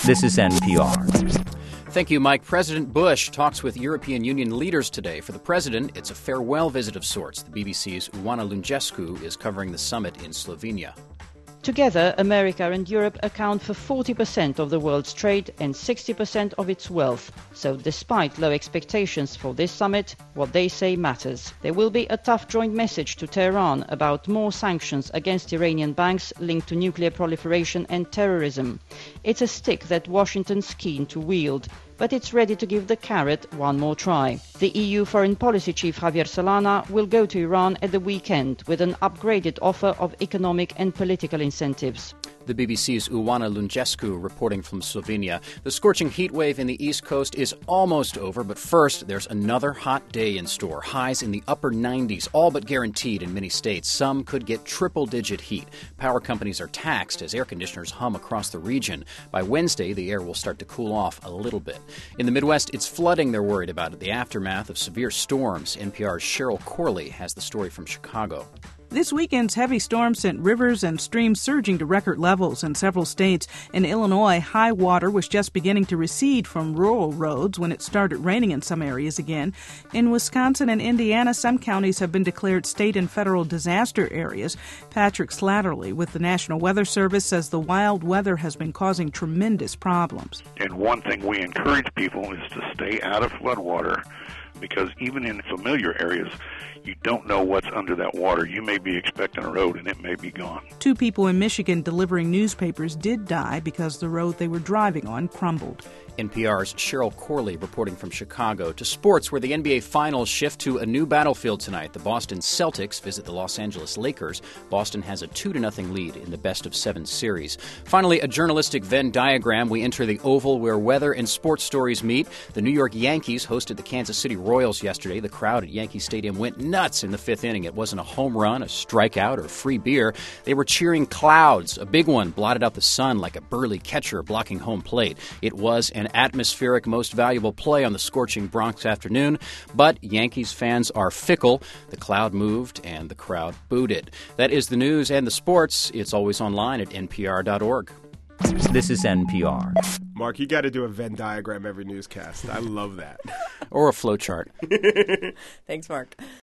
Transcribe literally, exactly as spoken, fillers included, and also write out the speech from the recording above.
This is N P R. Thank you, Mike. President Bush talks with European Union leaders today. For the president, it's a farewell visit of sorts. The B B C's Oana Lungescu is covering the summit in Slovenia. Together, America and Europe account for forty percent of the world's trade and sixty percent of its wealth. So despite low expectations for this summit, what they say matters. There will be a tough joint message to Tehran about more sanctions against Iranian banks linked to nuclear proliferation and terrorism. It's a stick that Washington's keen to wield, but it's ready to give the carrot one more try. The E U Foreign Policy Chief Javier Solana will go to Iran at the weekend with an upgraded offer of economic and political incentives. The B B C's Oana Lungescu reporting from Slovenia. The scorching heat wave in the East Coast is almost over, but first, there's another hot day in store. Highs in the upper nineties, all but guaranteed in many states. Some could get triple-digit heat. Power companies are taxed as air conditioners hum across the region. By Wednesday, the air will start to cool off a little bit. In the Midwest, it's flooding they're worried about it, the aftermath of severe storms. N P R's Cheryl Corley has the story from Chicago. This weekend's heavy storms sent rivers and streams surging to record levels in several states. In Illinois, high water was just beginning to recede from rural roads when it started raining in some areas again. In Wisconsin and Indiana, some counties have been declared state and federal disaster areas. Patrick Slattery with the National Weather Service says the wild weather has been causing tremendous problems. And one thing we encourage people is to stay out of floodwater, because even in familiar areas, you don't know what's under that water. You may be expecting a road and it may be gone. Two people in Michigan delivering newspapers did die because the road they were driving on crumbled. N P R's Cheryl Corley reporting from Chicago. To sports, where the N B A Finals shift to a new battlefield tonight. The Boston Celtics visit the Los Angeles Lakers. Boston has a two to nothing lead in the best-of-seven series. Finally, a journalistic Venn diagram. We enter the Oval where weather and sports stories meet. The New York Yankees hosted the Kansas City Royals yesterday. The crowd at Yankee Stadium went nuts in the fifth inning. It wasn't a home run, a strikeout, or free beer. They were cheering clouds. A big one blotted out the sun like a burly catcher blocking home plate. It was an atmospheric, most valuable play on the scorching Bronx afternoon, but Yankees fans are fickle. The cloud moved and the crowd booed it. That is the news and the sports. It's always online at N P R dot org. This is N P R. Mark, you got to do a Venn diagram every newscast. I love that. Or a flowchart. Thanks, Mark.